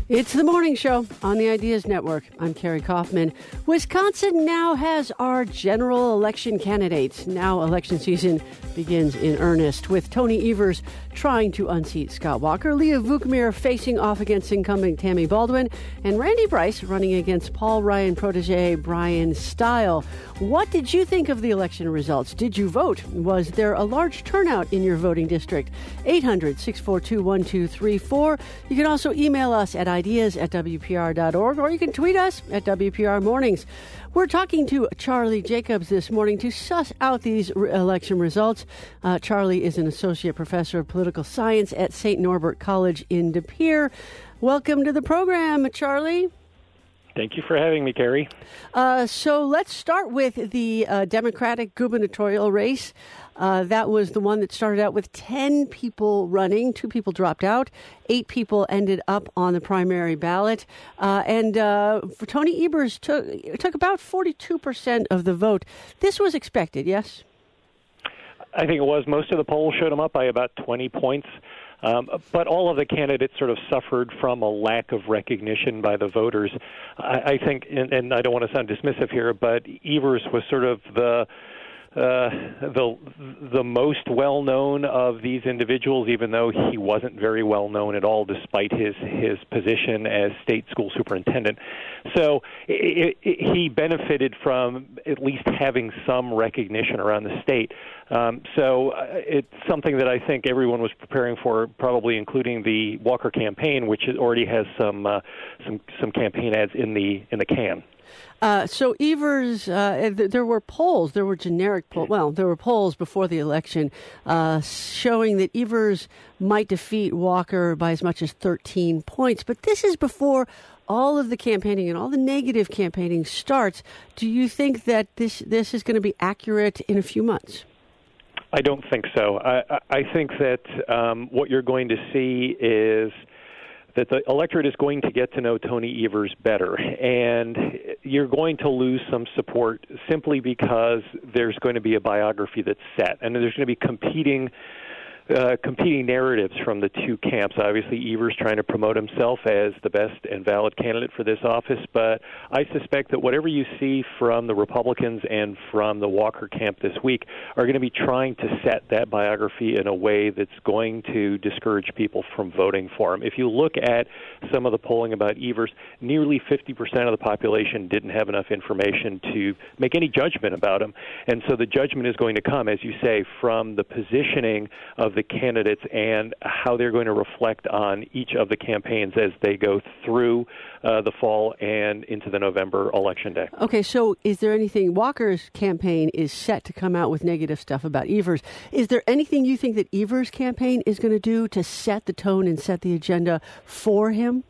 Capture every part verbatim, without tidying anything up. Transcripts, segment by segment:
It's the morning show on the Ideas Network. I'm Carrie Kaufman. Wisconsin now has our general election candidates. Now election season begins in earnest, with Tony Evers trying to unseat Scott Walker, Leah Vukmir facing off against incumbent Tammy Baldwin, and Randy Bryce running against Paul Ryan protege Brian Stile. What did you think of the election results? Did you vote? Was there a large turnout in your voting district? eight hundred, six four two, one two three four. You can also email us at ideas at W P R dot org, or you can tweet us at W P R Mornings. We're talking to Charlie Jacobs this morning to suss out these re- election results. Uh, Charlie is an associate professor of political science at Saint Norbert College in De Pere. Welcome to the program, Charlie. Thank you for having me, Carrie. Uh, so let's start with the uh, Democratic gubernatorial race. Uh, that was the one that started out with ten people running. Two people dropped out. Eight people ended up on the primary ballot. Uh, and uh, for Tony Evers took, took about forty-two percent of the vote. This was expected, yes? I think it was. Most of the polls showed him up by about twenty points. Um, but all of the candidates sort of suffered from a lack of recognition by the voters. I, I think, and, and I don't want to sound dismissive here, but Evers was sort of the uh, the the most well-known of these individuals, even though he wasn't very well-known at all, despite his, his position as state school superintendent. So it, it, he benefited from at least having some recognition around the state. Um, so uh, it's something that I think everyone was preparing for, probably including the Walker campaign, which already has some uh, some some campaign ads in the in the can. Uh, so Evers, uh, th- there were polls, there were generic polls, well, there were polls before the election uh, showing that Evers might defeat Walker by as much as thirteen points. But this is before all of the campaigning and all the negative campaigning starts. Do you think that this, this is going to be accurate in a few months? I don't think so. I, I think that um, what you're going to see is that the electorate is going to get to know Tony Evers better, and you're going to lose some support simply because there's going to be a biography that's set, and there's going to be competing Uh, competing narratives from the two camps. Obviously, Evers trying to promote himself as the best and valid candidate for this office, but I suspect that whatever you see from the Republicans and from the Walker camp this week are going to be trying to set that biography in a way that's going to discourage people from voting for him. If you look at some of the polling about Evers, nearly fifty percent of the population didn't have enough information to make any judgment about him, and so the judgment is going to come, as you say, from the positioning of the candidates and how they're going to reflect on each of the campaigns as they go through uh, the fall and into the November election day. Okay, so is there anything, Walker's campaign is set to come out with negative stuff about Evers. Is there anything you think that Evers' campaign is going to do to set the tone and set the agenda for him?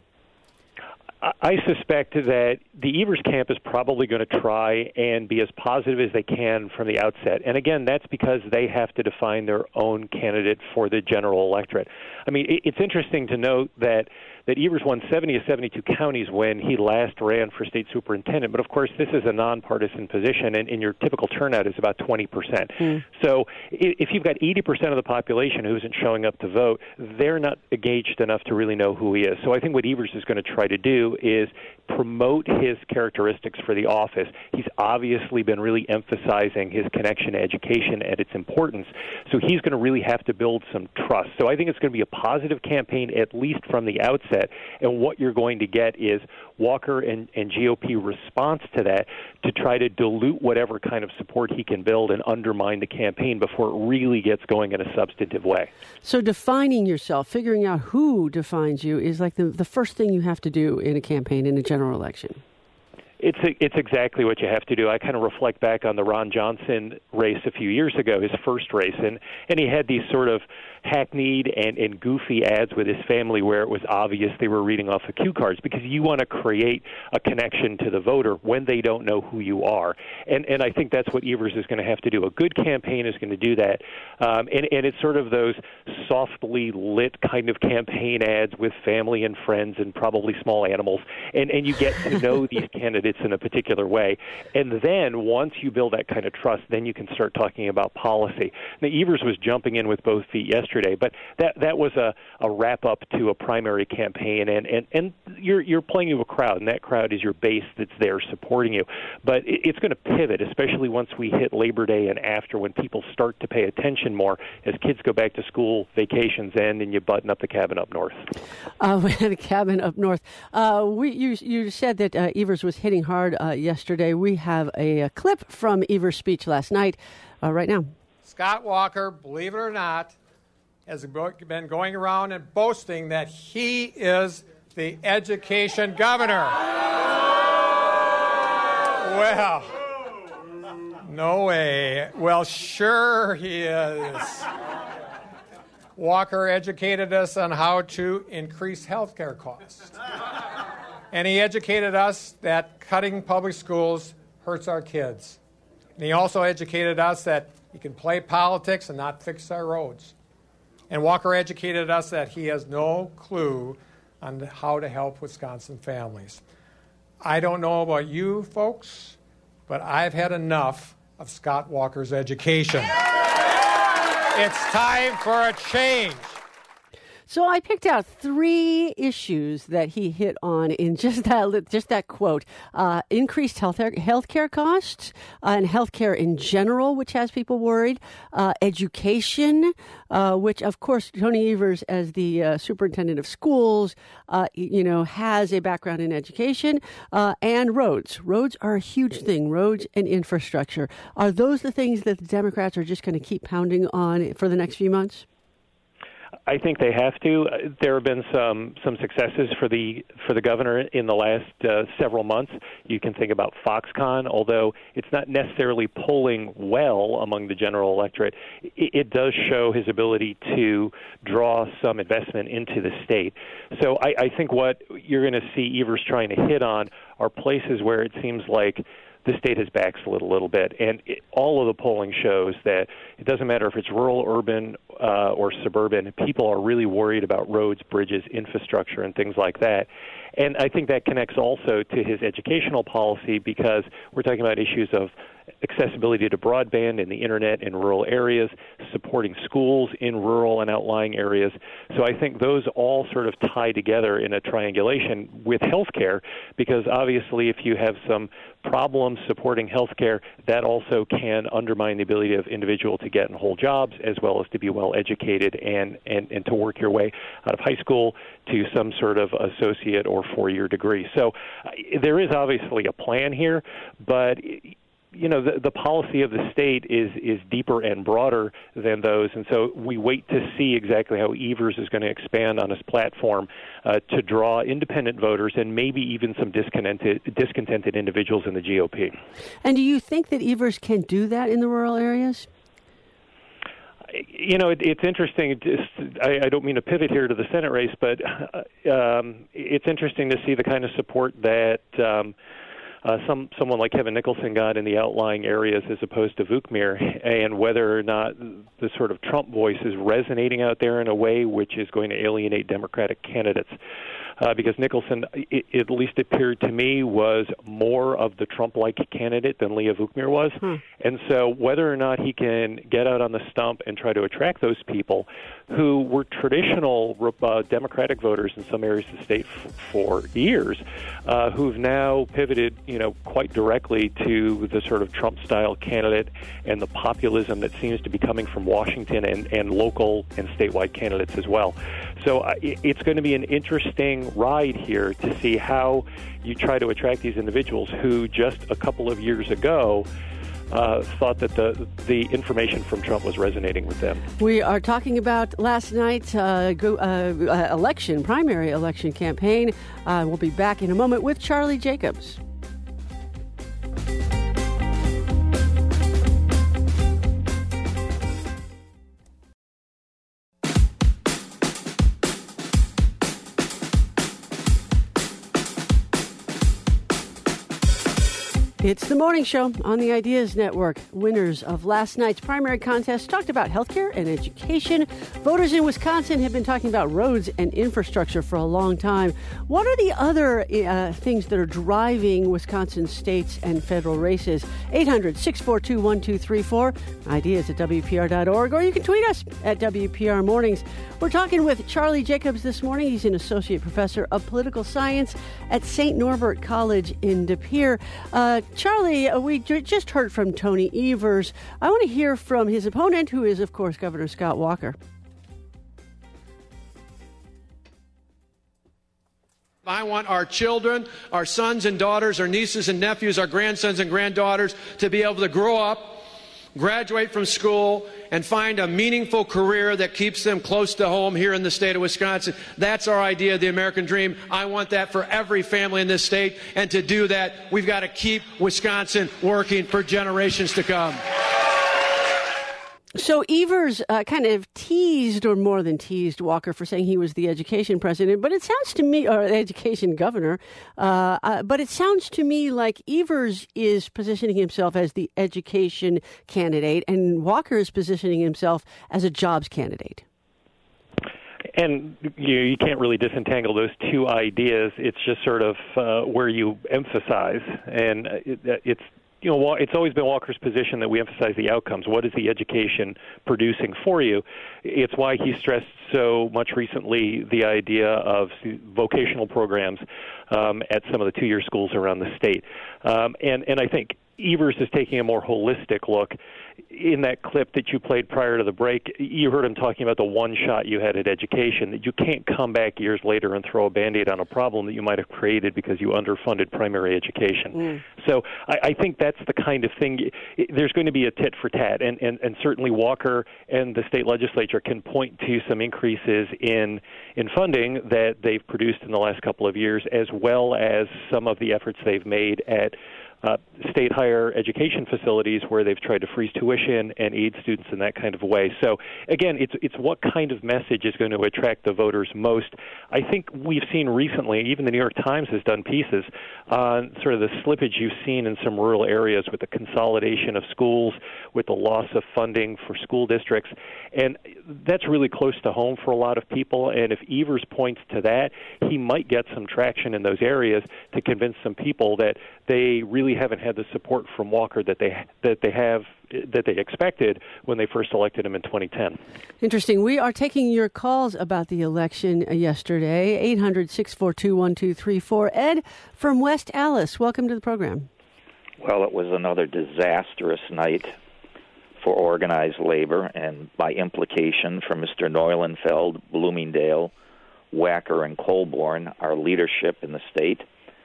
I suspect that the Evers camp is probably going to try and be as positive as they can from the outset. And again, that's because they have to define their own candidate for the general electorate. I mean, it's interesting to note that that Evers won seventy of seventy-two counties when he last ran for state superintendent. But, of course, this is a nonpartisan position, and, and your typical turnout is about twenty percent. Mm. So if you've got eighty percent of the population who isn't showing up to vote, they're not engaged enough to really know who he is. So I think what Evers is going to try to do is promote his characteristics for the office. He's obviously been really emphasizing his connection to education and its importance. So he's going to really have to build some trust. So I think it's going to be a positive campaign, at least from the outset. And what you're going to get is Walker and, and G O P response to that to try to dilute whatever kind of support he can build and undermine the campaign before it really gets going in a substantive way. So defining yourself, figuring out who defines you is like the, the first thing you have to do in a campaign, in a general election. It's it's exactly what you have to do. I kind of reflect back on the Ron Johnson race a few years ago, his first race, and, and he had these sort of hackneyed and, and goofy ads with his family where it was obvious they were reading off of cue cards, because you want to create a connection to the voter when they don't know who you are. And and I think that's what Evers is going to have to do. A good campaign is going to do that. Um, and, and it's sort of those softly lit kind of campaign ads with family and friends and probably small animals. And, and you get to know these candidates candidates in a particular way. And then once you build that kind of trust, then you can start talking about policy. Now, Evers was jumping in with both feet yesterday, but that that was a, a wrap-up to a primary campaign, and, and, and you're, you're playing to a crowd, and that crowd is your base that's there supporting you. But it, it's going to pivot, especially once we hit Labor Day and after, when people start to pay attention more as kids go back to school, vacations end, and you button up the cabin up north. Uh, the cabin up north. Uh, we you you said that uh, Evers was hitting hard uh, yesterday. We have a, a clip from Evers' speech last night uh, right now. Scott Walker, believe it or not, has been going around and boasting that he is the education governor. Well, no way. Well, sure he is. Walker educated us on how to increase health care costs. And he educated us that cutting public schools hurts our kids. And he also educated us that you can play politics and not fix our roads. And Walker educated us that he has no clue on how to help Wisconsin families. I don't know about you folks, but I've had enough of Scott Walker's education. It's time for a change. So I picked out three issues that he hit on in just that just that quote: uh, increased health healthcare costs uh, and healthcare in general, which has people worried; uh, education, uh, which of course Tony Evers, as the uh, superintendent of schools, uh, you know, has a background in education; uh, and roads. Roads are a huge thing. Roads and infrastructure. Are those the things that the Democrats are just going to keep pounding on for the next few months? I think they have to. There have been some some successes for the for the governor in the last uh, several months. You can think about Foxconn, although it's not necessarily polling well among the general electorate. It, it does show his ability to draw some investment into the state. So I, I think what you're going to see Evers trying to hit on are places where it seems like the state has backslid a little bit, and it, all of the polling shows that it doesn't matter if it's rural, urban, uh, or suburban, people are really worried about roads, bridges, infrastructure, and things like that. And I think that connects also to his educational policy, because we're talking about issues of accessibility to broadband and the internet in rural areas, supporting schools in rural and outlying areas. So I think those all sort of tie together in a triangulation with healthcare, because obviously if you have some problems supporting healthcare, that also can undermine the ability of individuals to get and hold jobs, as well as to be well educated and, and, and to work your way out of high school to some sort of associate or four-year degree. So uh, there is obviously a plan here, but you know, the, the policy of the state is, is deeper and broader than those, and so we wait to see exactly how Evers is going to expand on his platform uh, to draw independent voters and maybe even some discontented, discontented individuals in the G O P. And do you think that Evers can do that in the rural areas? You know, it, it's interesting. It just, I, I don't mean to pivot here to the Senate race, but uh, um, it's interesting to see the kind of support that um, Uh, some someone like Kevin Nicholson got in the outlying areas as opposed to Vukmir, and whether or not the sort of Trump voice is resonating out there in a way which is going to alienate Democratic candidates. Uh, because Nicholson, it, it at least appeared to me, was more of the Trump-like candidate than Leah Vukmir was. Hmm. And so whether or not he can get out on the stump and try to attract those people who were traditional uh, Democratic voters in some areas of the state f- for years, uh, who've now pivoted, you know, quite directly to the sort of Trump-style candidate and the populism that seems to be coming from Washington and, and local and statewide candidates as well. So uh, it, it's going to be an interesting ride here to see how you try to attract these individuals who just a couple of years ago uh, thought that the the information from Trump was resonating with them. We are talking about last night's uh, go, uh, election, primary election campaign. Uh, we'll be back in a moment with Charlie Jacobs. It's the morning show on the Ideas Network. Winners of last night's primary contest talked about healthcare and education. Voters in Wisconsin have been talking about roads and infrastructure for a long time. What are the other uh, things that are driving Wisconsin states and federal races? eight hundred, six four two, one two three four. Ideas at W P R dot org, or you can tweet us at W P R Mornings. We're talking with Charlie Jacobs this morning. He's an associate professor of political science at Saint Norbert College in De Pere. Uh, Charlie, uh, we j- just heard from Tony Evers. I want to hear from his opponent, who is, of course, Governor Scott Walker. I want our children, our sons and daughters, our nieces and nephews, our grandsons and granddaughters to be able to grow up, graduate from school, and find a meaningful career that keeps them close to home here in the state of Wisconsin. That's our idea of the American dream. I want that for every family in this state. And to do that, we've got to keep Wisconsin working for generations to come. So Evers uh, kind of teased, or more than teased, Walker for saying he was the education president. But it sounds to me, or the education governor, uh, uh, but it sounds to me like Evers is positioning himself as the education candidate, and Walker is positioning himself as a jobs candidate. And you, you can't really disentangle those two ideas. It's just sort of uh, where you emphasize, and it, it's. You know, it's always been Walker's position that we emphasize the outcomes. What is the education producing for you? It's why he stressed so much recently the idea of vocational programs um, at some of the two-year schools around the state. Um, and, and I think Evers is taking a more holistic look. In that clip that you played prior to the break, you heard him talking about the one shot you had at education, that you can't come back years later and throw a Band-Aid on a problem that you might have created because you underfunded primary education. Mm. So I, I think that's the kind of thing. There's going to be a tit for tat, and, and, and certainly Walker and the state legislature can point to some increases in, in funding that they've produced in the last couple of years, as well as some of the efforts they've made at Uh, state higher education facilities where they've tried to freeze tuition and aid students in that kind of way. So, again, it's it's what kind of message is going to attract the voters most. I think we've seen recently, even the New York Times has done pieces on sort of the slippage you've seen in some rural areas with the consolidation of schools, with the loss of funding for school districts. And that's really close to home for a lot of people. And if Evers points to that, he might get some traction in those areas to convince some people that they really haven't had the support from Walker that they that they have that they expected when they first elected him in twenty ten. Interesting. We are taking your calls about the election yesterday. eight hundred, six four two, one two three four. Ed from West Allis, welcome to the program. Well, it was another disastrous night for organized labor, and by implication for Mister Neulenfeld, Bloomingdale, Wacker, and Colborn, our leadership in the state.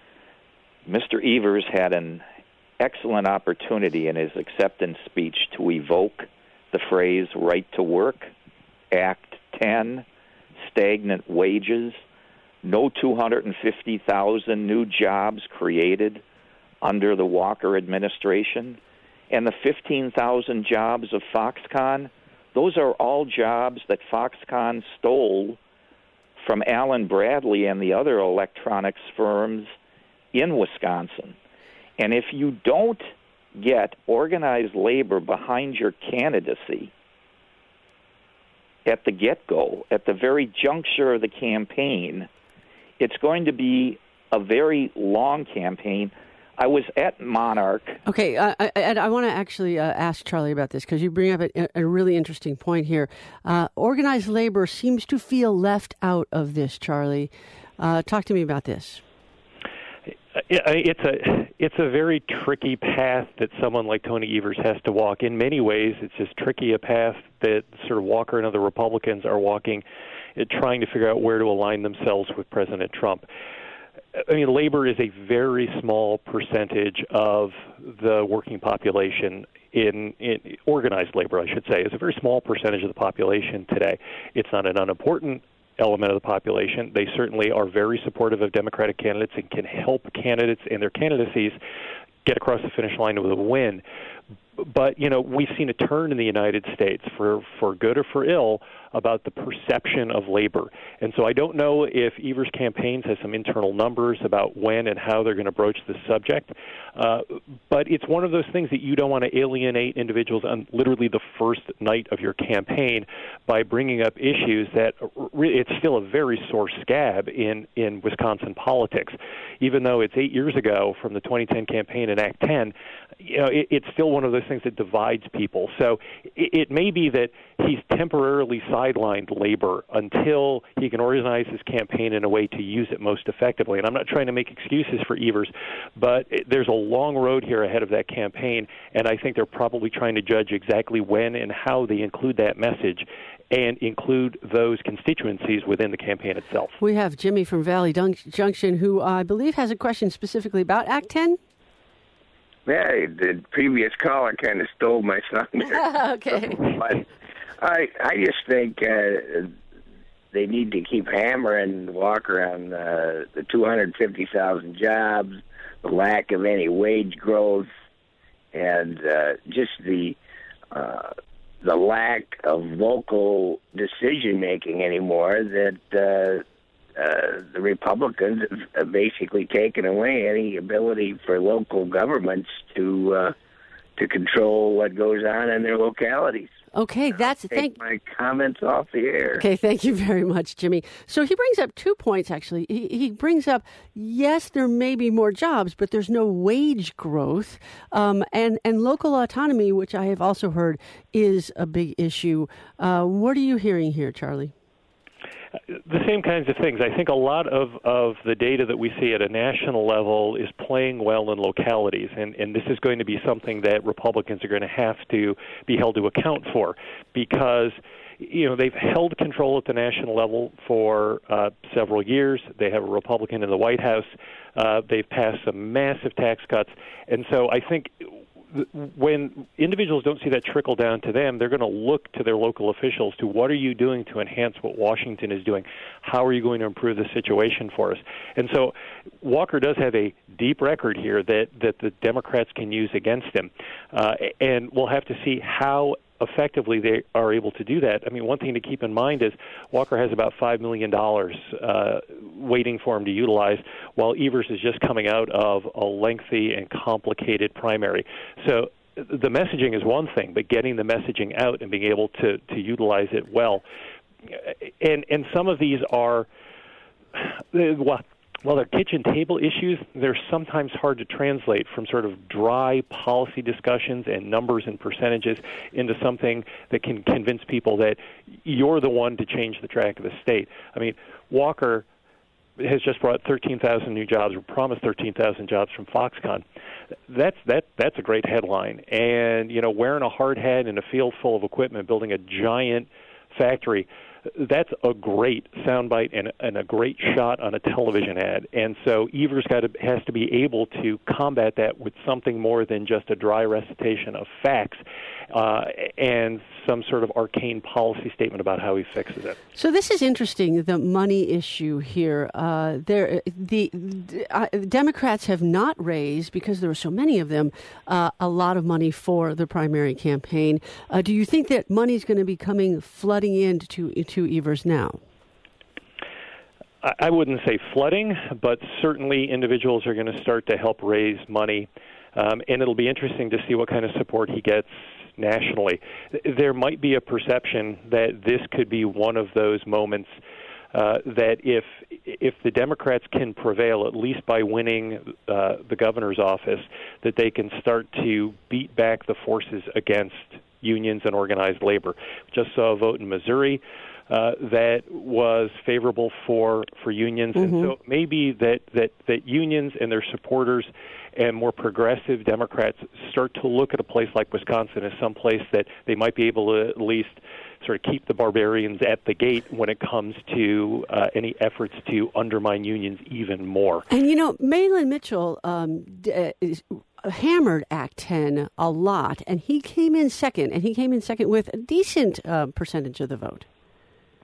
Mister Evers had an excellent opportunity in his acceptance speech to evoke the phrase right to work, Act ten, stagnant wages, no two hundred fifty thousand new jobs created under the Walker administration, and the fifteen thousand jobs of Foxconn. Those are all jobs that Foxconn stole from Allen Bradley and the other electronics firms in Wisconsin. And if you don't get organized labor behind your candidacy at the get-go, at the very juncture of the campaign, it's going to be a very long campaign. I was at Monarch. Okay, uh, I, I, I want to actually uh, ask Charlie about this, because you bring up a, a really interesting point here. Uh, organized labor seems to feel left out of this, Charlie. Uh, talk to me about this. It's a it's a very tricky path that someone like Tony Evers has to walk. In many ways, it's as tricky a path that sort of Walker and other Republicans are walking, trying to figure out where to align themselves with President Trump. I mean, labor is a very small percentage of the working population in, in organized labor, I should say. It's a very small percentage of the population today. It's not an unimportant element of the population. They certainly are very supportive of Democratic candidates and can help candidates and their candidacies get across the finish line with a win. But, you know, we've seen a turn in the United States, for, for good or for ill, about the perception of labor. And so I don't know if Evers' campaigns has some internal numbers about when and how they're going to broach this subject. Uh, but it's one of those things that you don't want to alienate individuals on literally the first night of your campaign by bringing up issues that re- it's still a very sore scab in, in Wisconsin politics. Even though it's eight years ago from the twenty ten campaign in Act ten, you know, it, it's still one of those things that divides people. So it, it may be that he's temporarily sidelined labor until he can organize his campaign in a way to use it most effectively. And I'm not trying to make excuses for Evers, but it, there's a long road here ahead of that campaign, and I think they're probably trying to judge exactly when and how they include that message and include those constituencies within the campaign itself. We have Jimmy from Valley Dun- Junction, who I believe has a question specifically about Act ten. Yeah, the previous caller kind of stole my thunder. Okay. But I, I just think uh, they need to keep hammering Walker on uh, the two hundred fifty thousand jobs, the lack of any wage growth, and uh, just the uh, the lack of local decision making anymore. That uh, uh, the Republicans have basically taken away any ability for local governments to uh, to control what goes on in their localities. Okay, that's Take thank my comments off the air. Okay, thank you very much, Jimmy. So he brings up two points, actually. He, he brings up, yes, there may be more jobs, but there's no wage growth. Um, and, and local autonomy, which I have also heard, is a big issue. Uh, what are you hearing here, Charlie? The same kinds of things. I think a lot of, of the data that we see at a national level is playing well in localities, and, and this is going to be something that Republicans are going to have to be held to account for, because you know they've held control at the national level for uh, several years. They have a Republican in the White House. Uh, they've passed some massive tax cuts, and so I think when individuals don't see that trickle down to them, they're going to look to their local officials to what are you doing to enhance what Washington is doing? How are you going to improve the situation for us? And so Walker does have a deep record here that, that the Democrats can use against him. Uh, and we'll have to see how effectively they are able to do that. I mean, one thing to keep in mind is Walker has about five million dollars uh, waiting for him to utilize, while Evers is just coming out of a lengthy and complicated primary. So the messaging is one thing, but getting the messaging out and being able to, to utilize it well. And, and some of these are, well, While they're kitchen table issues, they're sometimes hard to translate from sort of dry policy discussions and numbers and percentages into something that can convince people that you're the one to change the track of the state. I mean, Walker has just brought thirteen thousand new jobs, or promised thirteen thousand jobs from Foxconn. That's that that's a great headline. And, you know, wearing a hard hat in a field full of equipment, building a giant factory, that's a great soundbite and, and a great shot on a television ad. And so Evers got to, has to be able to combat that with something more than just a dry recitation of facts uh, and some sort of arcane policy statement about how he fixes it. So this is interesting, the money issue here. Uh, there, the uh, Democrats have not raised, because there are so many of them, uh, a lot of money for the primary campaign. Uh, do you think that money is going to be coming flooding into to Evers now? I wouldn't say flooding, but certainly individuals are going to start to help raise money, um, and it'll be interesting to see what kind of support he gets nationally. There might be a perception that this could be one of those moments uh, that if if the Democrats can prevail, at least by winning uh, the governor's office, that they can start to beat back the forces against unions and organized labor. Just saw a vote in Missouri uh, that was favorable for, for unions. Mm-hmm. And so maybe that, that, that unions and their supporters and more progressive Democrats start to look at a place like Wisconsin as some place that they might be able to at least sort of keep the barbarians at the gate when it comes to uh, any efforts to undermine unions even more. And, you know, Mahlon Mitchell um, d- is hammered Act ten a lot, and he came in second, and he came in second with a decent uh, percentage of the vote.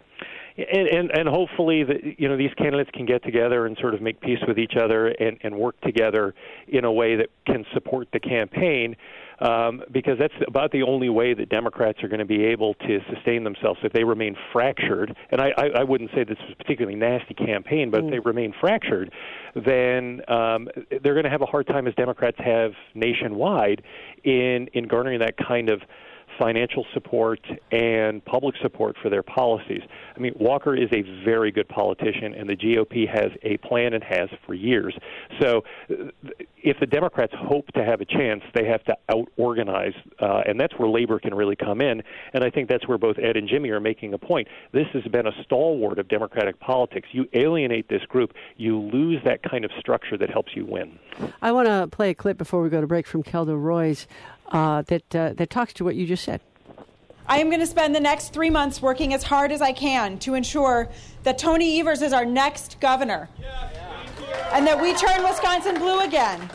And, and and hopefully, the, you know, these candidates can get together and sort of make peace with each other and, and work together in a way that can support the campaign, um, because that's about the only way that Democrats are going to be able to sustain themselves. If they remain fractured, and I, I, I wouldn't say this was a particularly nasty campaign, but mm. if they remain fractured, then um, they're going to have a hard time, as Democrats have nationwide, in, in garnering that kind of financial support and public support for their policies. I mean, Walker is a very good politician, and the G O P has a plan and has for years. So if the Democrats hope to have a chance, they have to out-organize, uh, and that's where labor can really come in. And I think that's where both Ed and Jimmy are making a point. This has been a stalwart of Democratic politics. You alienate this group, you lose that kind of structure that helps you win. I want to play a clip before we go to break from Kelda Roys uh, that uh, that talks to what you just said. I am going to spend the next three months working as hard as I can to ensure that Tony Evers is our next governor, and that we turn Wisconsin blue again.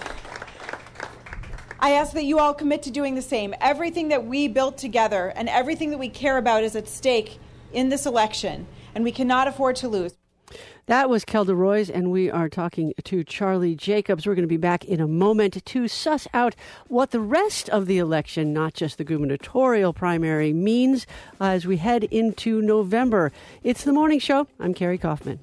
I ask that you all commit to doing the same. Everything that we built together and everything that we care about is at stake in this election, and we cannot afford to lose. That was Kelda Roys, and we are talking to Charlie Jacobs. We're going to be back in a moment to suss out what the rest of the election, not just the gubernatorial primary, means uh, as we head into November. It's The Morning Show. I'm Carrie Kaufman.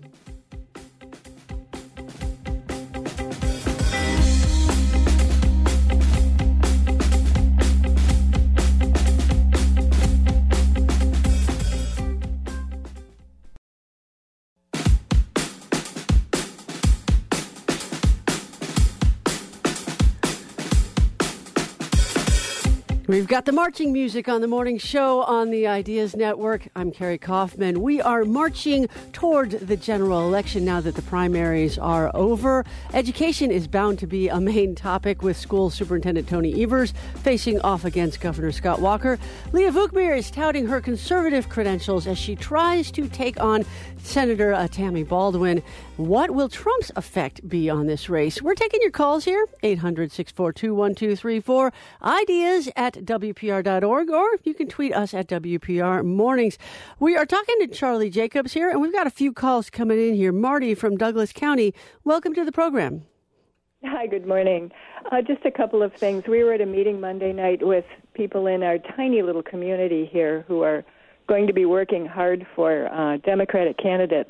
We've got the marching music on the morning show on the Ideas Network. I'm Carrie Kaufman. We are marching toward the general election now that the primaries are over. Education is bound to be a main topic with School Superintendent Tony Evers facing off against Governor Scott Walker. Leah Vukmir is touting her conservative credentials as she tries to take on Senator uh, Tammy Baldwin. What will Trump's effect be on this race? We're taking your calls here, eight hundred, six four two, one two three four, ideas at W P R dot org, or you can tweet us at W P R Mornings. We are talking to Charlie Jacobs here, and we've got a few calls coming in here. Marty from Douglas County, welcome to the program. Hi, good morning. Uh, just a couple of things. We were at a meeting Monday night with people in our tiny little community here who are going to be working hard for uh, Democratic candidates.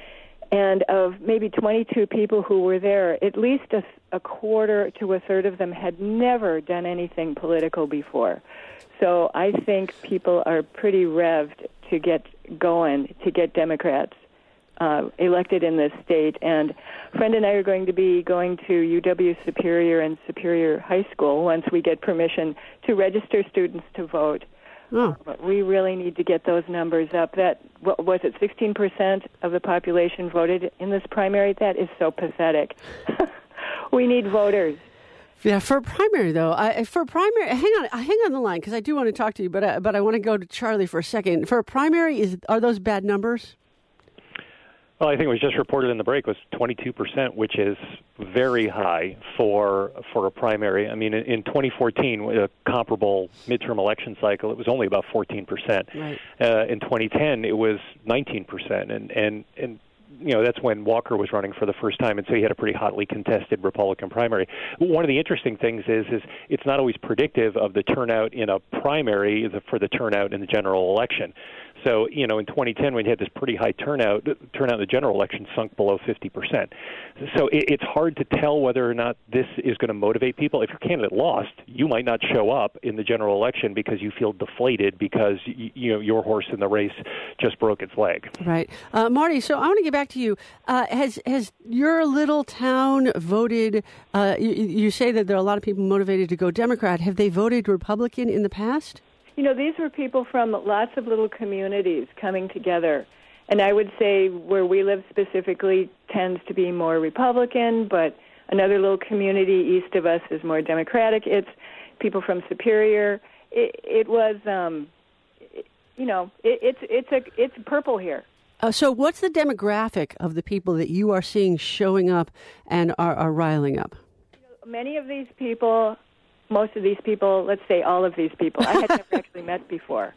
And of maybe twenty-two people who were there, at least a, a quarter to a third of them had never done anything political before. So I think people are pretty revved to get going, to get Democrats uh, elected in this state. And a friend and I are going to be going to U W Superior and Superior High School once we get permission to register students to vote. Oh. But we really need to get those numbers up. That what was it, sixteen percent of the population voted in this primary? That is so pathetic. We need voters. Yeah, for primary though, I, for primary, hang on, hang on the line because I do want to talk to you, but I, but I want to go to Charlie for a second. For a primary, is are those bad numbers? Well, I think it was just reported in the break was twenty-two percent, which is very high for for a primary. I mean, in, in twenty fourteen, a comparable midterm election cycle, it was only about fourteen percent. Right. Uh, in twenty ten, it was nineteen percent, and and and. You know, that's when Walker was running for the first time, and so he had a pretty hotly contested Republican primary. One of the interesting things is, is it's not always predictive of the turnout in a primary for the turnout in the general election. So, you know, in twenty ten, when you had this pretty high turnout, turnout in the general election sunk below fifty percent. So it, it's hard to tell whether or not this is going to motivate people. If your candidate lost, you might not show up in the general election because you feel deflated because, you, you know, your horse in the race just broke its leg. Right. Uh, Marty, so I want to get back to you. Uh, has has your little town voted, uh, you, you say that there are a lot of people motivated to go Democrat. Have they voted Republican in the past? You know, these were people from lots of little communities coming together. And I would say where we live specifically tends to be more Republican, but another little community east of us is more Democratic. It's people from Superior. It, it was, um, it, you know, it, it's it's a it's purple here. Uh, so what's the demographic of the people that you are seeing showing up and are, are riling up? You know, many of these people... Most of these people, let's say all of these people, I had never actually met before.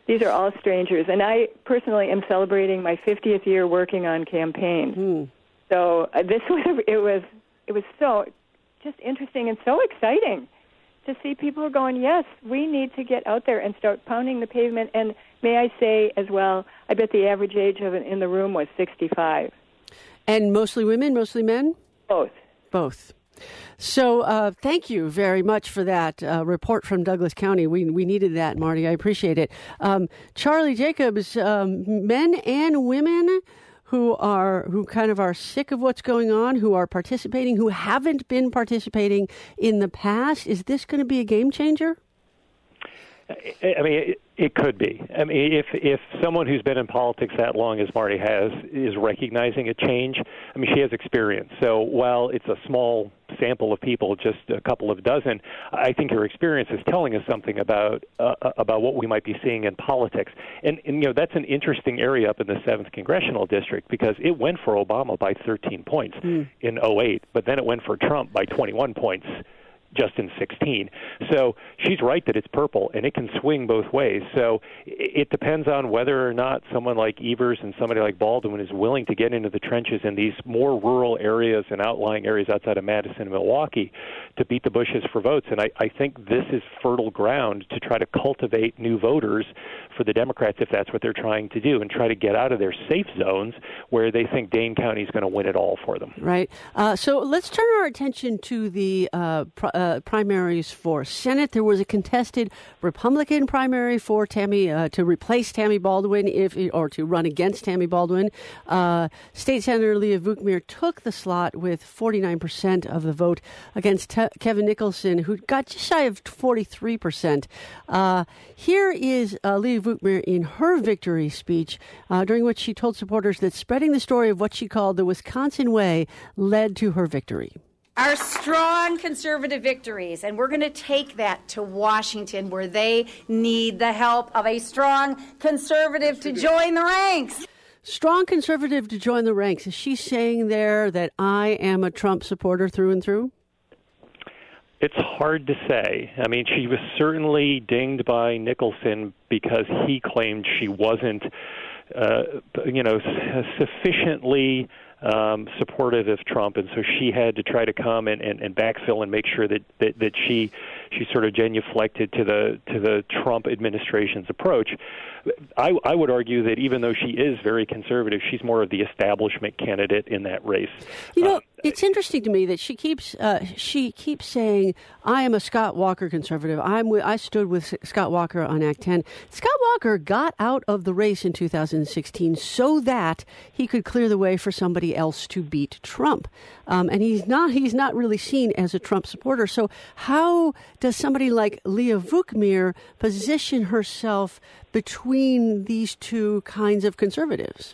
These are all strangers. And I personally am celebrating my fiftieth year working on campaigns. Mm. So uh, this was, it was, it was so just interesting and so exciting to see people going, yes, we need to get out there and start pounding the pavement. And may I say as well, I bet the average age of it in the room was sixty-five. And mostly women, mostly men? Both. Both. So uh, thank you very much for that uh, report from Douglas County. We we needed that, Marty. I appreciate it. Um, Charlie Jacobs, um, men and women who are who kind of are sick of what's going on, who are participating, who haven't been participating in the past. Is this going to be a game changer? I mean, it, it could be. I mean, if if someone who's been in politics that long as Marty has is recognizing a change, I mean, she has experience. So while it's a small sample of people, just a couple of dozen, I think her experience is telling us something about uh, about what we might be seeing in politics. And, and, you know, that's an interesting area up in the seventh Congressional District because it went for Obama by thirteen points mm. in oh eight, but then it went for Trump by twenty-one points just in sixteen. So she's right that it's purple, and it can swing both ways. So it depends on whether or not someone like Evers and somebody like Baldwin is willing to get into the trenches in these more rural areas and outlying areas outside of Madison and Milwaukee to beat the Bushes for votes. And I, I think this is fertile ground to try to cultivate new voters for the Democrats if that's what they're trying to do, and try to get out of their safe zones where they think Dane County is going to win it all for them. Right. Uh, so let's turn our attention to the uh, pr- Uh, primaries for Senate. There was a contested Republican primary for Tammy uh, to replace Tammy Baldwin, if or to run against Tammy Baldwin. Uh, State Senator Leah Vukmir took the slot with forty-nine percent of the vote against Te- Kevin Nicholson, who got just shy of forty-three percent. Uh, here is uh, Leah Vukmir in her victory speech, uh, during which she told supporters that spreading the story of what she called the Wisconsin way led to her victory. Our strong conservative victories, and we're going to take that to Washington, where they need the help of a strong conservative to join the ranks. Strong conservative to join the ranks. Is she saying there that I am a Trump supporter through and through? It's hard to say. I mean, she was certainly dinged by Nicholson because he claimed she wasn't, uh, you know, sufficiently Um, supportive of Trump, and so she had to try to come and, and, and backfill and make sure that, that, that she she sort of genuflected to the to the Trump administration's approach. I, I would argue that even though she is very conservative, she's more of the establishment candidate in that race. You know, uh, it's interesting to me that she keeps uh, she keeps saying, "I am a Scott Walker conservative. I'm with, I stood with Scott Walker on Act ten." Scott Walker got out of the race in two thousand sixteen so that he could clear the way for somebody else to beat Trump, um, and he's not he's not really seen as a Trump supporter. So how does somebody like Leah Vukmir position herself between these two kinds of conservatives?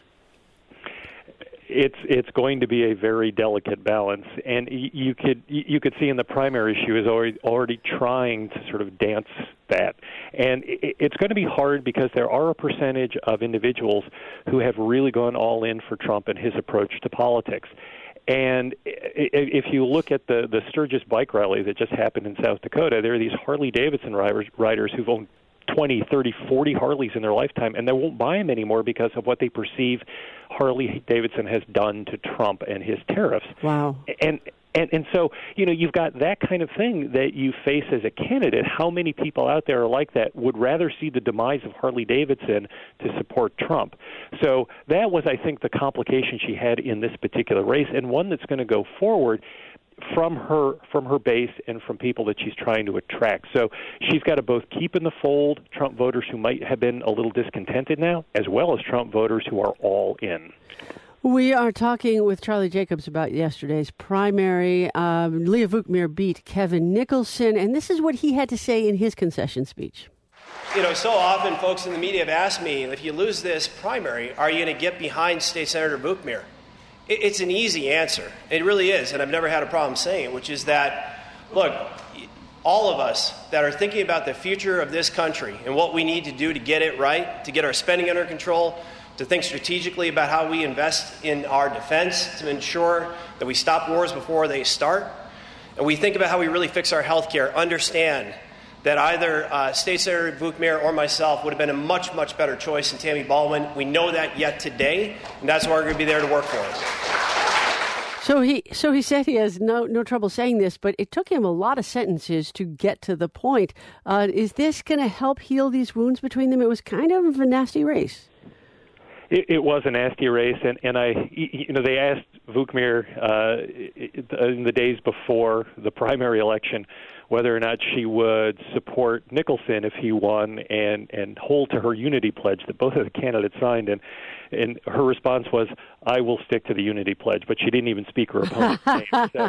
It's it's going to be a very delicate balance, and you could you could see in the primary she was already already trying to sort of dance that, and it's going to be hard because there are a percentage of individuals who have really gone all in for Trump and his approach to politics. And if you look at the the Sturgis bike rally that just happened in South Dakota, there are these Harley-Davidson riders, riders who've owned twenty, thirty, forty Harleys in their lifetime, and they won't buy them anymore because of what they perceive Harley-Davidson has done to Trump and his tariffs. Wow. And and and so, you know, you've got that kind of thing that you face as a candidate. How many people out there are like that would rather see the demise of Harley-Davidson to support Trump? So that was, I think, the complication she had in this particular race, and one that's going to go forward from her from her base and from people that she's trying to attract. So she's got to both keep in the fold Trump voters who might have been a little discontented now, as well as Trump voters who are all in. We are talking with Charlie Jacobs about yesterday's primary. Um, Leah Vukmir beat Kevin Nicholson, and this is what he had to say in his concession speech. You know, so often folks in the media have asked me, if you lose this primary, are you going to get behind State Senator Vukmir? It's an easy answer. It really is, and I've never had a problem saying it, which is that, look, all of us that are thinking about the future of this country and what we need to do to get it right, to get our spending under control, to think strategically about how we invest in our defense to ensure that we stop wars before they start, and we think about how we really fix our health care, understand that either uh, State Senator Bookmere or myself would have been a much, much better choice than Tammy Baldwin. We know that yet today, and that's why we're going to be there to work for him. So he so he said he has no no trouble saying this, but it took him a lot of sentences to get to the point. Uh, is this going to help heal these wounds between them? It was kind of a nasty race. It, it was a nasty race, and, and I, you know, they asked Bookmere uh, in the days before the primary election whether or not she would support Nicholson if he won and, and hold to her unity pledge that both of the candidates signed. And, and her response was, I will stick to the unity pledge, but she didn't even speak her opponent's name. So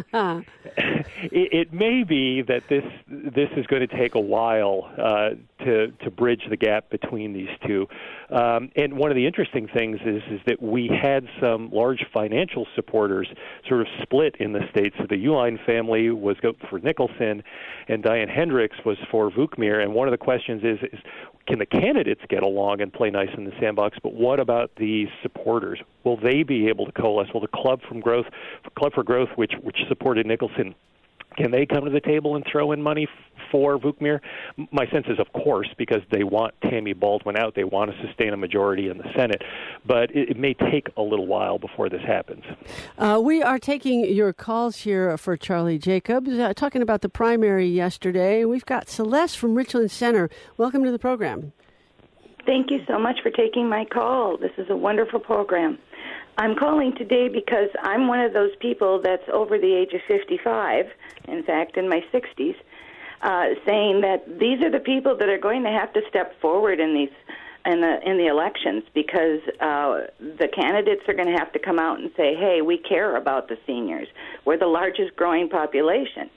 it, it may be that this this is going to take a while uh, to to bridge the gap between these two. Um, and one of the interesting things is is that we had some large financial supporters sort of split in the state. So the Uihlein family was for Nicholson, and Diane Hendricks was for Bookmere. And one of the questions is, is can the candidates get along and play nice in the sandbox? But what about the supporters? Will they be able to coalesce? Will the Club from Growth, Club for Growth, which which supported Nicholson, can they come to the table and throw in money for Bookmere? My sense is, of course, because they want Tammy Baldwin out. They want to sustain a majority in the Senate. But it, it may take a little while before this happens. Uh, we are taking your calls here for Charlie Jacobs, uh, talking about the primary yesterday. We've got Celeste from Richland Center. Welcome to the program. Thank you so much for taking my call. This is a wonderful program. I'm calling today because I'm one of those people that's over the age of fifty-five, in fact, in my sixties, uh, saying that these are the people that are going to have to step forward in these in the in the elections, because uh, the candidates are going to have to come out and say, hey, we care about the seniors. We're the largest growing population.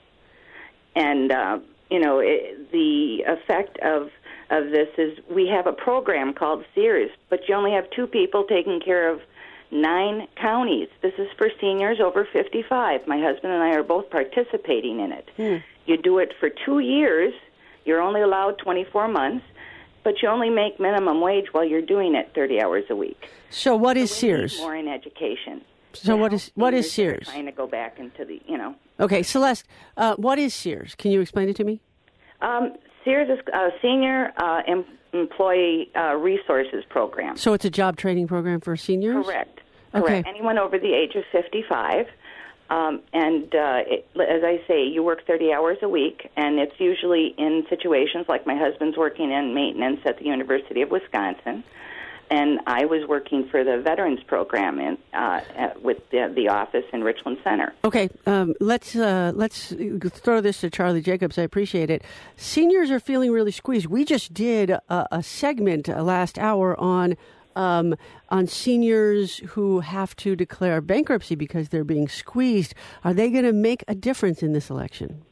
And, uh, you know, it, the effect of of this is we have a program called Sears, but you only have two people taking care of nine counties. This is for seniors over fifty-five. My husband and I are both participating in it. Hmm. You do it for two years. You're only allowed twenty-four months, but you only make minimum wage while you're doing it thirty hours a week. So what is so we Sears? Need more in education. So what is what is Sears? Trying to go back into the, you know. Okay, Celeste, uh, what is Sears? Can you explain it to me? Um, Sears is a senior uh, em- employee uh, resources program. So it's a job training program for seniors? Correct. Okay. Correct. Anyone over the age of fifty-five. Um, and uh, it, as I say, you work thirty hours a week, and it's usually in situations like my husband's working in maintenance at the University of Wisconsin, and I was working for the Veterans Program in, uh, at, with the, the office in Richland Center. Okay, um, let's uh, let's throw this to Charlie Jacobs. I appreciate it. Seniors are feeling really squeezed. We just did a, a segment uh, last hour on um, on seniors who have to declare bankruptcy because they're being squeezed. Are they going to make a difference in this election?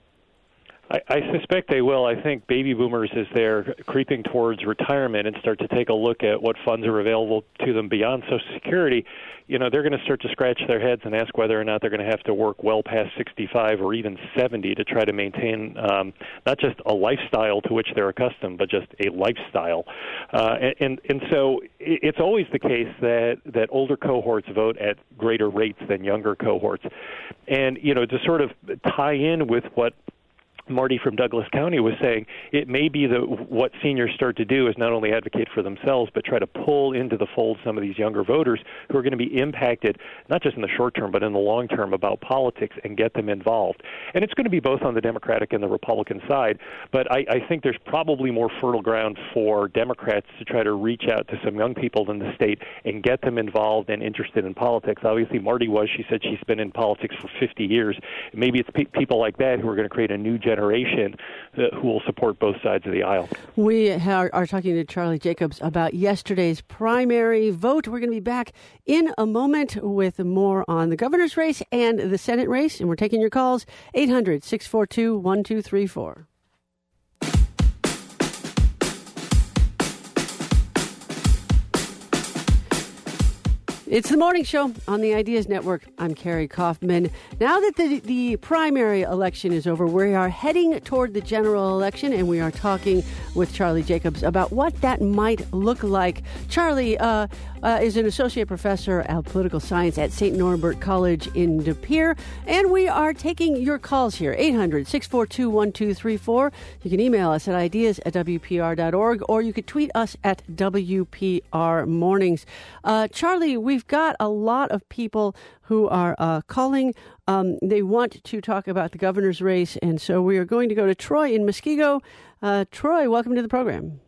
I, I suspect they will. I think baby boomers, as they're creeping towards retirement and start to take a look at what funds are available to them beyond Social Security, you know, they're going to start to scratch their heads and ask whether or not they're going to have to work well past sixty-five or even seventy to try to maintain um, not just a lifestyle to which they're accustomed, but just a lifestyle. Uh, and, and and so it's always the case that, that older cohorts vote at greater rates than younger cohorts. And, you know, to sort of tie in with what Marty from Douglas County was saying, it may be that what seniors start to do is not only advocate for themselves, but try to pull into the fold some of these younger voters who are going to be impacted, not just in the short term, but in the long term about politics, and get them involved. And it's going to be both on the Democratic and the Republican side, but I, I think there's probably more fertile ground for Democrats to try to reach out to some young people in the state and get them involved and interested in politics. Obviously, Marty was. She said she's been in politics for fifty years. Maybe it's pe- people like that who are going to create a new generation generation uh, who will support both sides of the aisle. We are, are talking to Charlie Jacobs about yesterday's primary vote. We're going to be back in a moment with more on the governor's race and the Senate race, and we're taking your calls, eight hundred, six four two, one two three four. It's the morning show on the Ideas Network. I'm Carrie Kaufman. Now that the, the primary election is over, we are heading toward the general election, and we are talking with Charlie Jacobs about what that might look like. Charlie, uh, uh, is an associate professor of political science at Saint Norbert College in De Pere. And we are taking your calls here, eight hundred, six four two, one two three four. You can email us at ideas at W P R dot org, or you could tweet us at W P R Mornings. Uh, Charlie, we've got a lot of people who are uh, calling. Um, they want to talk about the governor's race, and so we are going to go to Troy in Muskego. Uh, Troy, welcome to the program.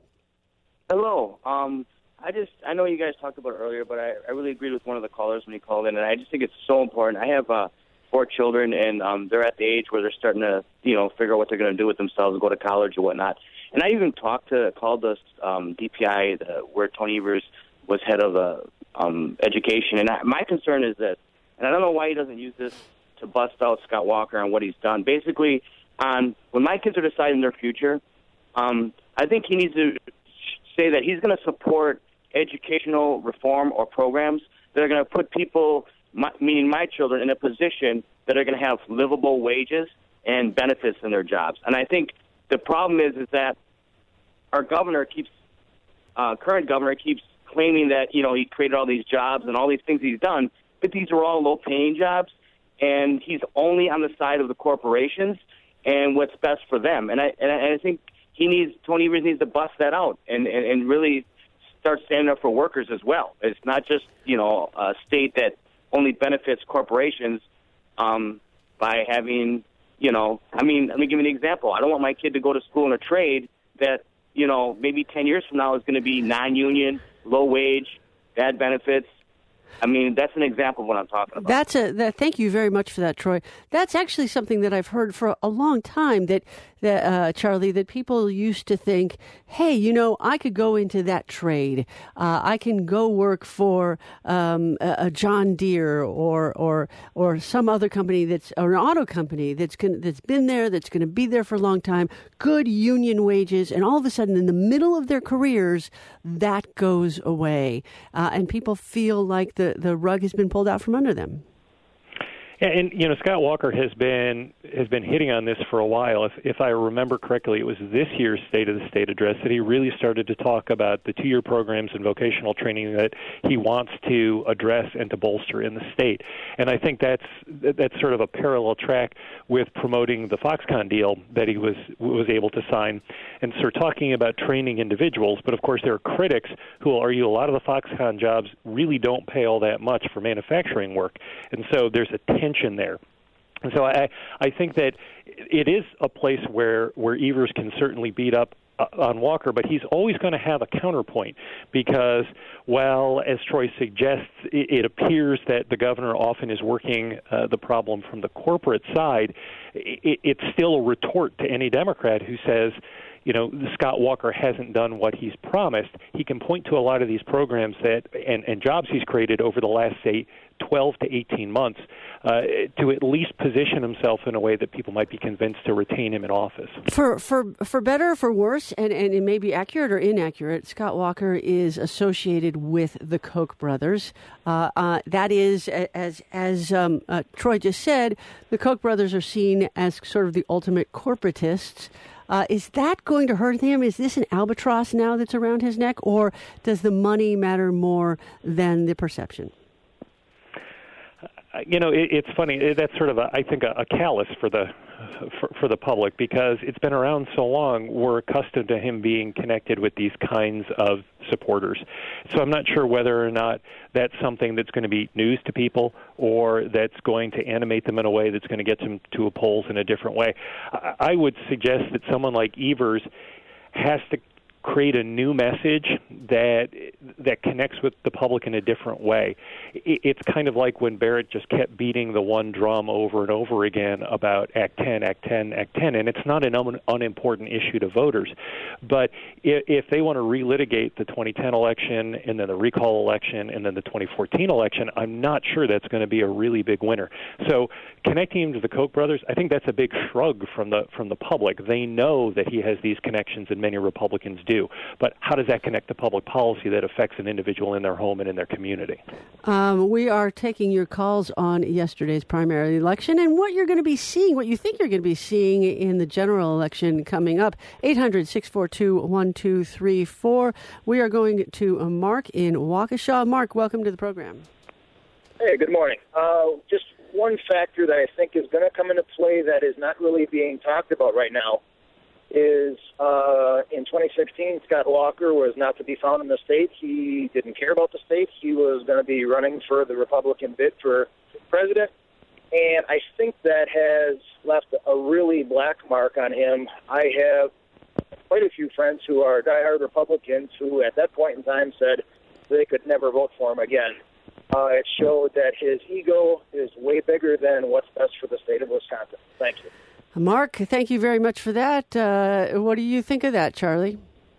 Hello. Um, I just I know you guys talked about it earlier, but I, I really agreed with one of the callers when he called in, and I just think it's so important. I have uh, four children, and um, they're at the age where they're starting to, you know, figure out what they're going to do with themselves, go to college or whatnot. And I even talked to, called the um, D P I, the, where Tony Evers was head of uh, um, education, and I, my concern is this, and I don't know why he doesn't use this to bust out Scott Walker on what he's done. Basically, on when my kids are deciding their future, um, I think he needs to say that he's going to support educational reform or programs that are going to put people, my, meaning my children, in a position that are going to have livable wages and benefits in their jobs. And I think the problem is is that our governor keeps, uh, current governor keeps claiming that, you know, he created all these jobs and all these things he's done, but these are all low-paying jobs, and he's only on the side of the corporations and what's best for them. And I and I, and I think he needs Tony Evers needs to bust that out and, and, and really start standing up for workers as well. It's not just, you know, a state that only benefits corporations um, by having, you know, I mean, let me give you an example. I don't want my kid to go to school in a trade that, you know, maybe ten years from now is going to be non-union, low wage, bad benefits. I mean, that's an example of what I'm talking about. That's a. That, thank you very much for that, Troy. That's actually something that I've heard for a long time. That, that uh, Charlie, that people used to think, hey, you know, I could go into that trade. Uh, I can go work for um, a, a John Deere or or or some other company that's or an auto company that's gonna, that's been there, that's going to be there for a long time. Good union wages, and all of a sudden, in the middle of their careers, that goes away, uh, and people feel like the the rug has been pulled out from under them. Yeah, and you know, Scott Walker has been has been hitting on this for a while. If if I remember correctly, it was this year's State of the State address that he really started to talk about the two-year programs and vocational training that he wants to address and to bolster in the state. And I think that's that's sort of a parallel track with promoting the Foxconn deal that he was was able to sign, and sort of talking about training individuals. But of course, there are critics who will argue a lot of the Foxconn jobs really don't pay all that much for manufacturing work, and so there's a tension there. And so I, I think that it is a place where, where Evers can certainly beat up uh, on Walker, but he's always going to have a counterpoint because, well, as Troy suggests, it, it appears that the governor often is working uh, the problem from the corporate side. It, it's still a retort to any Democrat who says, you know, Scott Walker hasn't done what he's promised. He can point to a lot of these programs that and, and jobs he's created over the last, say, twelve to eighteen months uh, to at least position himself in a way that people might be convinced to retain him in office. For for for better or for worse, and, and it may be accurate or inaccurate, Scott Walker is associated with the Koch brothers. Uh, uh, that is, as as um, uh, Troy just said, the Koch brothers are seen as sort of the ultimate corporatists. Uh, is that going to hurt him? Is this an albatross now that's around his neck, or does the money matter more than the perception? You know, it, it's funny. That's sort of, a, I think, a, a callous for the for, for the public because it's been around so long. We're accustomed to him being connected with these kinds of supporters. So I'm not sure whether or not that's something that's going to be news to people or that's going to animate them in a way that's going to get them to a polls in a different way. I, I would suggest that someone like Evers has to create a new message that that connects with the public in a different way. It's kind of like when Barrett just kept beating the one drum over and over again about Act ten, Act ten, Act ten, and it's not an un- unimportant issue to voters. But if, if they want to relitigate the twenty ten election and then the recall election and then the twenty fourteen election, I'm not sure that's going to be a really big winner. So connecting him to the Koch brothers, I think that's a big shrug from the from the public. They know that he has these connections, and many Republicans do. do. But how does that connect to public policy that affects an individual in their home and in their community? Um, we are taking your calls on yesterday's primary election and what you're going to be seeing, what you think you're going to be seeing in the general election coming up. eight hundred, six four two, one two three four. We are going to Mark in Waukesha. Mark, welcome to the program. Hey, good morning. Uh, just one factor that I think is going to come into play that is not really being talked about right now is uh, in twenty sixteen, Scott Walker was not to be found in the state. He didn't care about the state. He was going to be running for the Republican bid for president. And I think that has left a really black mark on him. I have quite a few friends who are diehard Republicans who at that point in time said they could never vote for him again. Uh, it showed that his ego is way bigger than what's best for the state of Wisconsin. Thank you. Mark, thank you very much for that. Uh, what do you think of that, Charlie?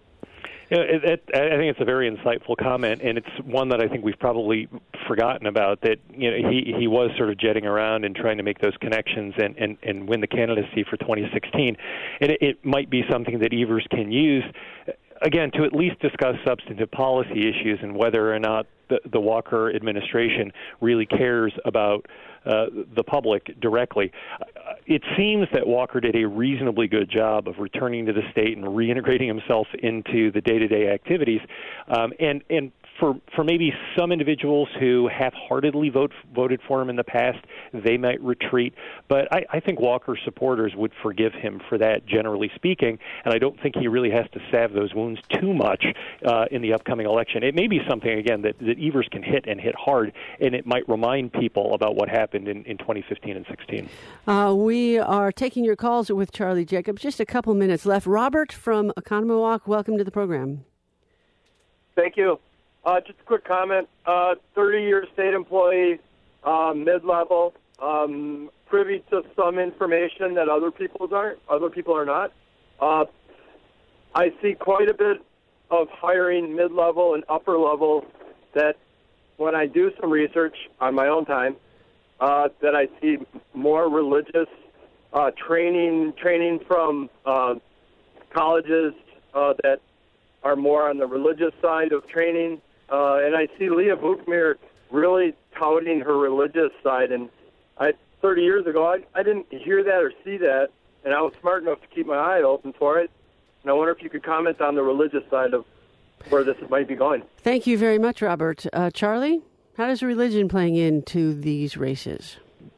You know, it, it, I think it's a very insightful comment, and it's one that I think we've probably forgotten about, that you know he, he was sort of jetting around and trying to make those connections and, and, and win the candidacy for twenty sixteen. And it, it might be something that Evers can use, again, to at least discuss substantive policy issues and whether or not the, the Walker administration really cares about uh, the public directly. It seems that Walker did a reasonably good job of returning to the state and reintegrating himself into the day-to-day activities. Um, and, and for, for maybe some individuals who half-heartedly vote, voted for him in the past, they might retreat. But I, I think Walker supporters would forgive him for that, generally speaking, and I don't think he really has to salve those wounds too much uh, in the upcoming election. It may be something, again, that, that Evers can hit and hit hard, and it might remind people about what happened in, in twenty fifteen and sixteen. Uh, we are taking your calls with Charlie Jacobs. Just a couple minutes left. Robert from Oconomowoc, welcome to the program. Thank you. Uh, just a quick comment. Uh, thirty-year state employee, uh, mid-level, um, privy to some information that other people aren't. Other people are not. Uh, I see quite a bit of hiring mid-level and upper level that, when I do some research on my own time, uh, that I see more religious uh, training, training from uh, colleges uh, that are more on the religious side of training. Uh, and I see Leah Bookmere really touting her religious side. And I, thirty years ago, I, I didn't hear that or see that, and I was smart enough to keep my eye open for it. And I wonder if you could comment on the religious side of where this might be going. Thank you very much, Robert. Uh, Charlie, how does religion playing into these races?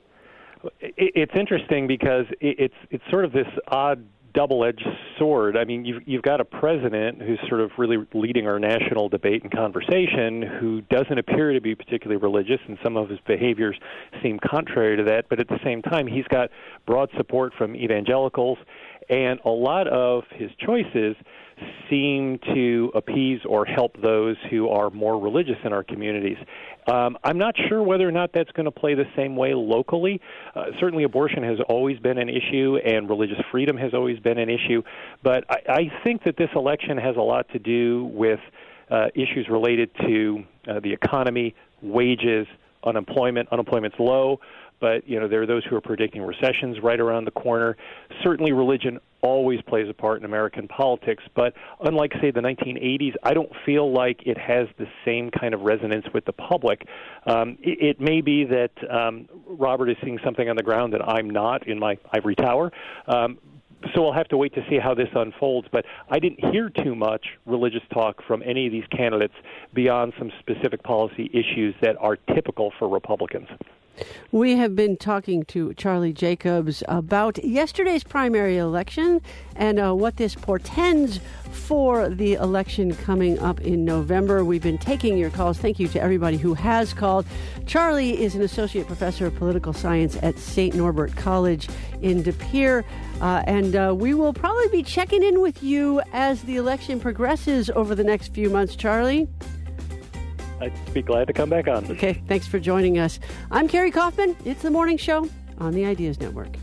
It's interesting because it's it's sort of this odd double-edged sword. I mean, you've, you've got a president who's sort of really leading our national debate and conversation who doesn't appear to be particularly religious, and some of his behaviors seem contrary to that, but at the same time, he's got broad support from evangelicals, and a lot of his choices seem to appease or help those who are more religious in our communities. Um, I'm not sure whether or not that's going to play the same way locally. Uh, certainly abortion has always been an issue, and religious freedom has always been an issue. But I, I think that this election has a lot to do with uh, issues related to uh, the economy, wages, unemployment. Unemployment's low, but you know there are those who are predicting recessions right around the corner. Certainly religion always plays a part in American politics, but unlike, say, the nineteen eighties, I don't feel like it has the same kind of resonance with the public. Um, it, it may be that um, Robert is seeing something on the ground that I'm not in my ivory tower, um, so we'll have to wait to see how this unfolds, but I didn't hear too much religious talk from any of these candidates beyond some specific policy issues that are typical for Republicans. We have been talking to Charlie Jacobs about yesterday's primary election and uh, what this portends for the election coming up in November. We've been taking your calls. Thank you to everybody who has called. Charlie is an associate professor of political science at Saint Norbert College in De Pere, uh, and uh, we will probably be checking in with you as the election progresses over the next few months, Charlie. I'd be glad to come back on. Okay, thanks for joining us. I'm Carrie Kaufman. It's The Morning Show on the Ideas Network.